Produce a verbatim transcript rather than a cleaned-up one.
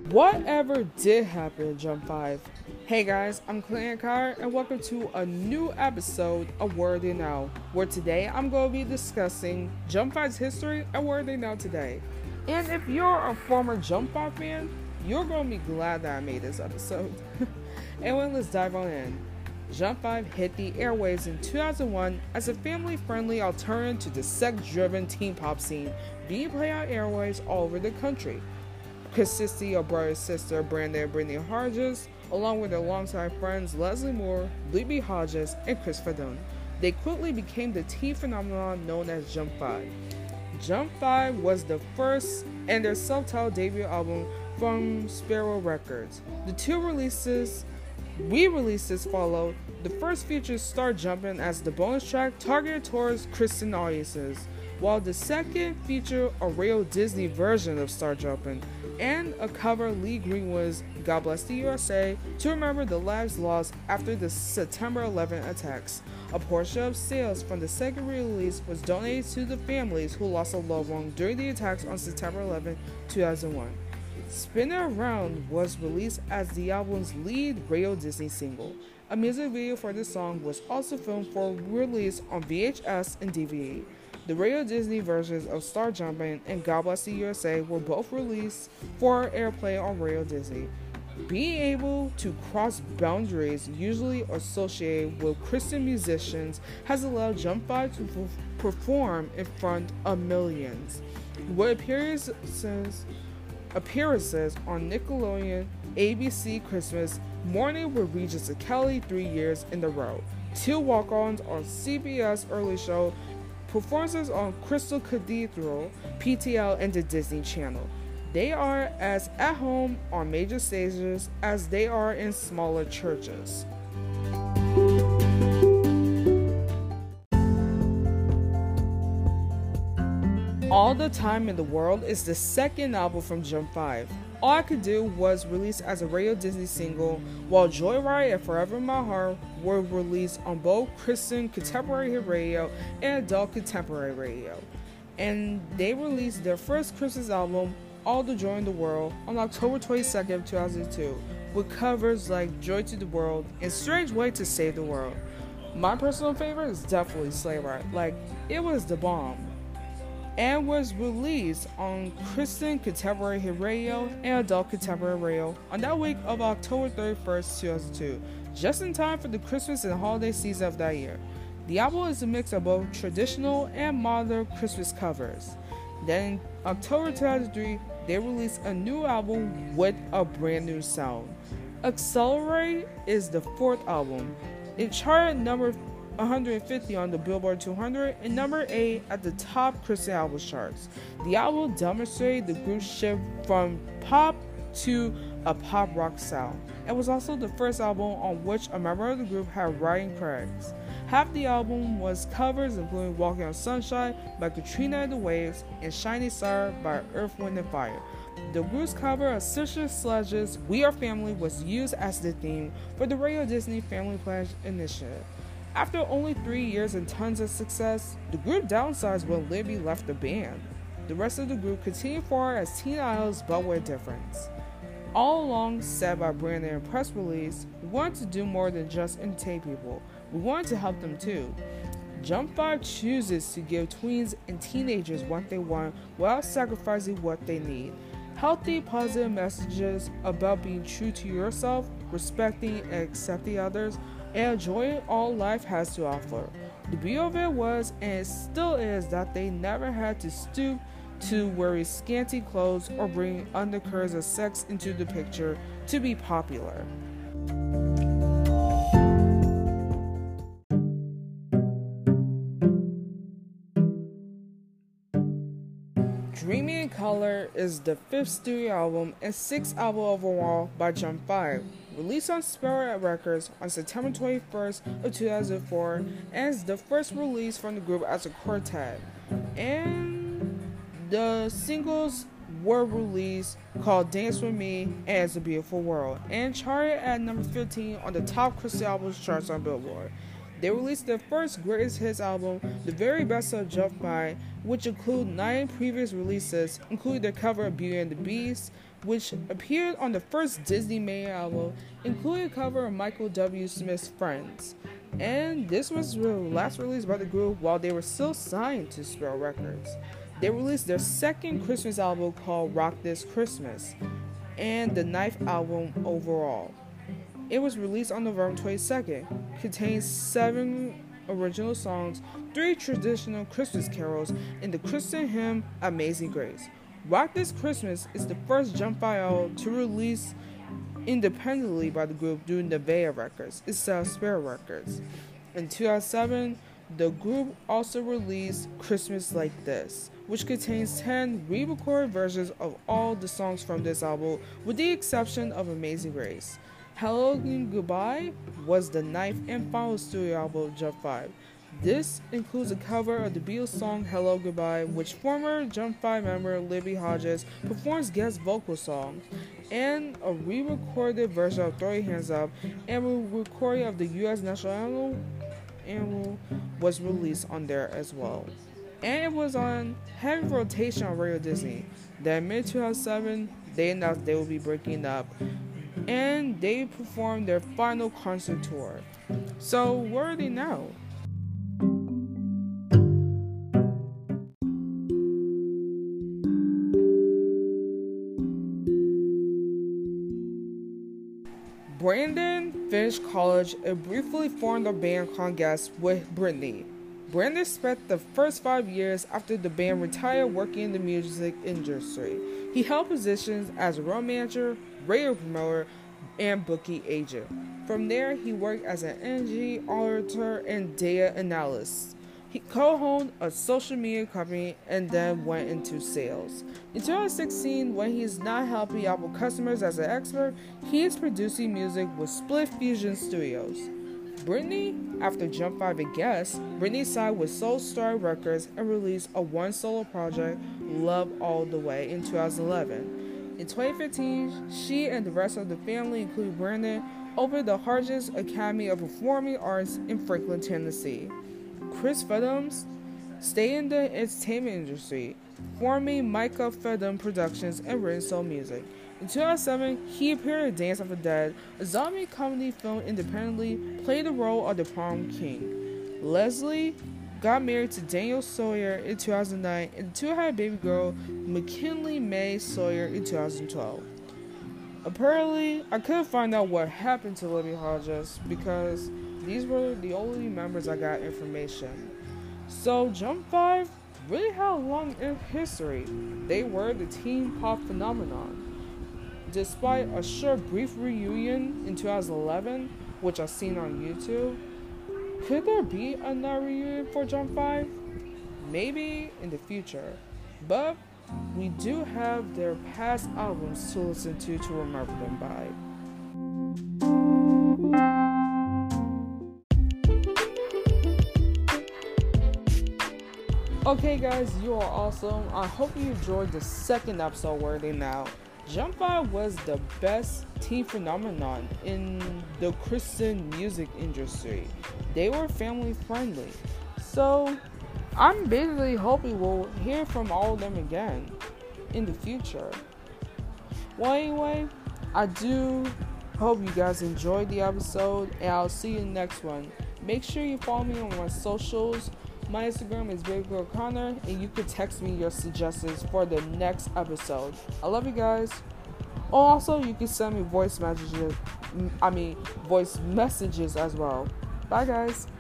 Whatever did happen, Jump five? Hey guys, I'm Clint Carr, and welcome to a new episode of Word They Know, where today I'm going to be discussing Jump five's history and Word They Know today. And if you're a former Jump five fan, you're going to be glad that I made this episode. Anyway, let's dive on in. Jump five hit the airwaves in two thousand one as a family-friendly alternative to the sex-driven teen pop scene being played on airwaves all over the country. Consisting of brother and sister Brandon and Brittany Hodges, along with their longtime friends Leslie Moore, Libby Hodges, and Chris Fedon. They quickly became the teen phenomenon known as Jump five. Jump five was the first and their self-titled debut album from Sparrow Records. The two releases, re-releases followed. The first features Start Jumpin' as the bonus track targeted towards Christian audiences, while the second featured a real Disney version of Start Jumpin' and a cover Lee Greenwood's God Bless the U S A to remember the lives lost after the September eleventh attacks. A portion of sales from the second release was donated to the families who lost a loved one during the attacks on September eleventh, two thousand one. Spin It Around was released as the album's lead Radio Disney single. A music video for the song was also filmed for release on V H S and D V D. The Radio Disney versions of Start Jumpin' and God Bless the U S A were both released for airplay on Radio Disney. Being able to cross boundaries usually associated with Christian musicians has allowed Jump five to f- perform in front of millions. With appearances, appearances on Nickelodeon, A B C Christmas, Morning with Regis and Kelly three years in a row, two walk-ons on C B S Early Show, performances on Crystal Cathedral, P T L, and the Disney Channel. They are as at home on major stages as they are in smaller churches. All the Time in the World is the second album from Jump five. All I Could Do was released as a Radio Disney single, while Joyride and Forever in My Heart were released on both Christian Contemporary Hit Radio and Adult Contemporary Radio. And they released their first Christmas album, All the Joy in the World, on October twenty-second, two thousand two, with covers like Joy to the World and Strange Way to Save the World. My personal favorite is definitely Sleigh Ride. Like, it was the bomb. And was released on Christian Contemporary Hit Radio and Adult Contemporary Radio on that week of October thirty-first, two thousand two, just in time for the Christmas and holiday season of that year. The album is a mix of both traditional and modern Christmas covers. Then in October two thousand three, they released a new album with a brand new sound. Accelerate is the fourth album. It charted number one hundred fifty on the Billboard two hundred and number eight at the top Christian albums charts. The album demonstrated the group's shift from pop to a pop rock sound, and was also the first album on which a member of the group had writing credits. Half the album was covers, including Walking on Sunshine by Katrina and the Waves and Shiny Star by Earth, Wind and Fire. The group's cover of Sister Sledge's We Are Family was used as the theme for the Radio Disney Family Pledge initiative. After only three years and tons of success, the group downsized when Libby left the band. The rest of the group continued forward as Teen Idols, but with a difference. All along, said by Brandon in press release, we wanted to do more than just entertain people. We wanted to help them too. Jump five chooses to give tweens and teenagers what they want without sacrificing what they need. Healthy, positive messages about being true to yourself, respecting and accepting others, and enjoying all life has to offer. The beauty of it was, and it still is, that they never had to stoop to wearing scanty clothes or bring undercurrents of sex into the picture to be popular. Dreaming in Color is the fifth studio album and sixth album overall by Jump five. Released on Sparrow Records on September twenty-first of two thousand four, and is the first release from the group as a quartet. And the singles were released called Dance With Me and It's a Beautiful World, and charted at number fifteen on the top Christian albums charts on Billboard. They released their first greatest hits album, The Very Best of Jump five, which include nine previous releases, including their cover of Beauty and the Beast, which appeared on the first Disney Mania album, including a cover of Michael W. Smith's Friends. And this was the last release by the group while they were still signed to Sparrow Records. They released their second Christmas album called Rock This Christmas, and the ninth album overall. It was released on November twenty-second, contains seven original songs, three traditional Christmas carols, and the Christian hymn Amazing Grace. Rock This Christmas is the first Jump five album to release independently by the group through Nevaeh Records instead of Sparrow Records. In two thousand seven, the group also released Christmas Like This, which contains ten re-recorded versions of all the songs from this album, with the exception of Amazing Grace. Hello and Goodbye was the ninth and final studio album of Jump five. This includes a cover of the Beatles song Hello Goodbye, which former Jump five member Libby Hodges performs guest vocal songs, and a re-recorded version of Throw Your Hands Up, and a recording of the U S National Anthem Anthem was released on there as well. And it was on heavy rotation on Radio Disney. Then in mid two thousand seven, they announced they would be breaking up, and they performed their final concert tour. So where are they now? Brandon finished college and briefly formed a band called Guess with Brittany. Brandon spent the first five years after the band retired working in the music industry. He held positions as a road manager, radio promoter, and booking agent. From there, he worked as an energy auditor and data analyst. He co-owned a social media company and then went into sales. In twenty sixteen, when he is not helping out with customers as an expert, he is producing music with Split Fusion Studios. Brittany, after Jump five and Guess, Brittany signed with Soul Star Records and released a one solo project, Love All the Way, in two thousand eleven. In twenty fifteen, she and the rest of the family, including Brandon, opened the Hargis Academy of Performing Arts in Franklin, Tennessee. Chris Fedums stayed in the entertainment industry, forming Micah Fedum Productions and Written Soul Music. In two thousand seven, he appeared in Dance of the Dead, a zombie comedy film independently, played the role of the Prom King. Leslie got married to Daniel Sawyer in two thousand nine, and the two had a baby girl, McKinley May Sawyer, in two thousand twelve. Apparently, I couldn't find out what happened to Libby Hodges because these were the only members I got information. So Jump five really had a long history. They were the teen pop phenomenon. Despite a short brief reunion in two thousand eleven, which I've seen on YouTube, could there be another reunion for Jump five? Maybe in the future. But we do have their past albums to listen to to remember them by. Okay guys, you are awesome. I hope you enjoyed the second episode Where Are They Now? Jump five was the best teen phenomenon in the Christian music industry. They were family friendly. So I'm basically hoping we'll hear from all of them again in the future. Well, anyway, I do hope you guys enjoyed the episode, and I'll see you in the next one. Make sure you follow me on my socials. My Instagram is Baby Girl Connor, and you can text me your suggestions for the next episode. I love you guys. Also, you can send me voice messages. I mean, voice messages as well. Bye, guys.